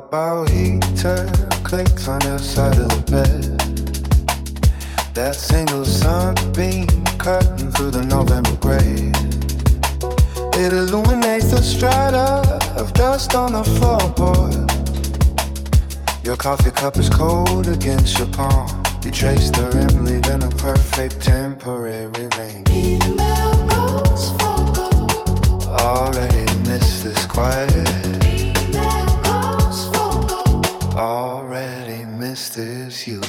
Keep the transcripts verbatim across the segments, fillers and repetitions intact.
Bow heater clicks on your side of the bed. That single sunbeam cutting through the November gray. It illuminates the strata of dust on the floorboard. Your coffee cup is cold against your palm. You trace the rim, leaving a perfect temporary ring. Already missed this quiet. Already missed this you.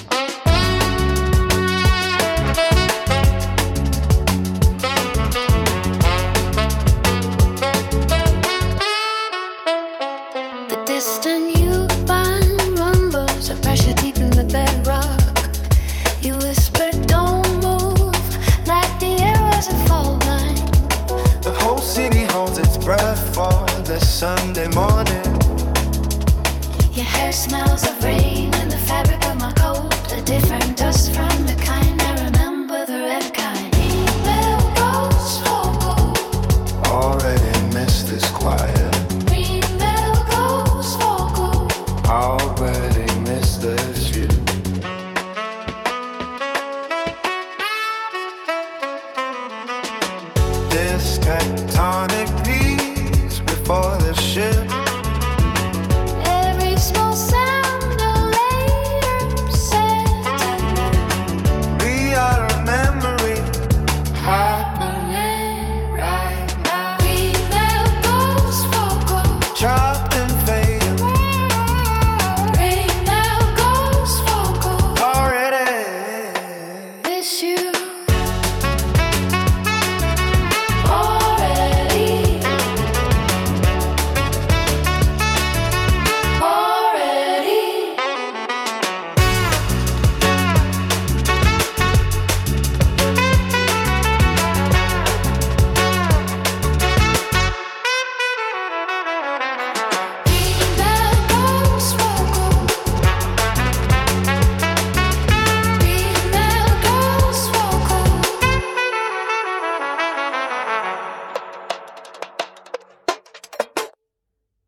The distant U-Bahn rumbles of pressure deep in the bedrock. You whisper, don't move, like the arrows of fall line. The whole city holds its breath for this Sunday morning. Your hair smells of rain and the fabric of my coat, a different dust from the kind I remember, the red kind. Email goes for Already missed this quiet. Email goes for Already missed this view. This tectonic